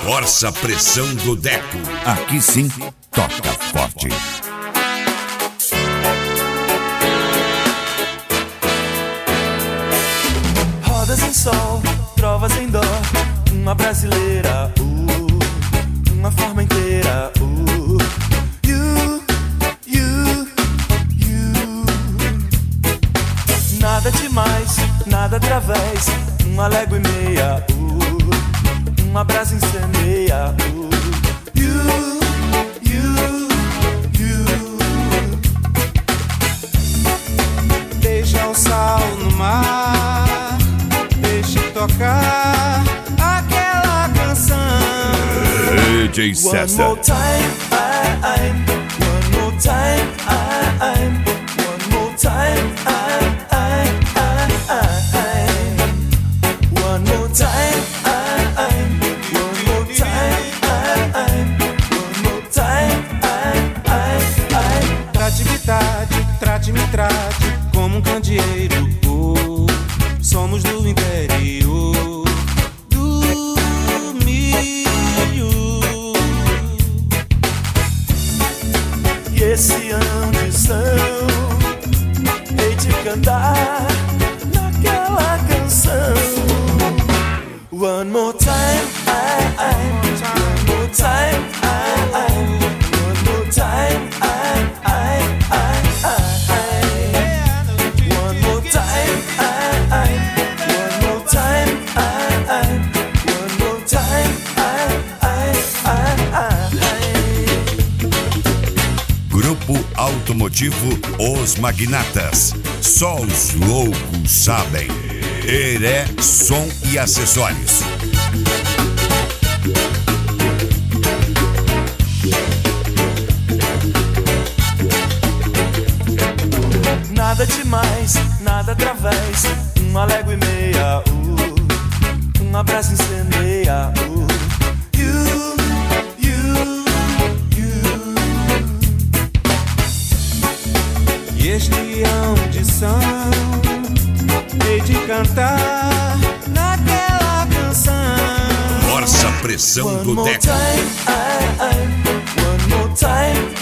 Força a pressão do Deco. Aqui sim, toca forte. Rodas em sol, trovas em dó, uma brasileira, uma forma inteira, you. Nada demais, nada através, uma légua e meia, uma brasa incendeia, you. Deixa o sal no mar, deixa tocar aquela canção. DJ César. One more time, one more time, one more time, one more time, one more time, Trate-me, trate como um candeeiro. Somos do interior do milho. e esse ambição, hei de cantar naquela canção. One more time, one more time, one more time, one more time, one more time, one more time. Grupo Automotivo Os Magnatas. Só os loucos sabem. Heré Som e Acessórios. Nada demais, nada através, uma légua e meia, uma brasa incendeia, you. E este é uma audição, hei de cantar naquela canção. Força a pressão One do more Deco. time, one more time.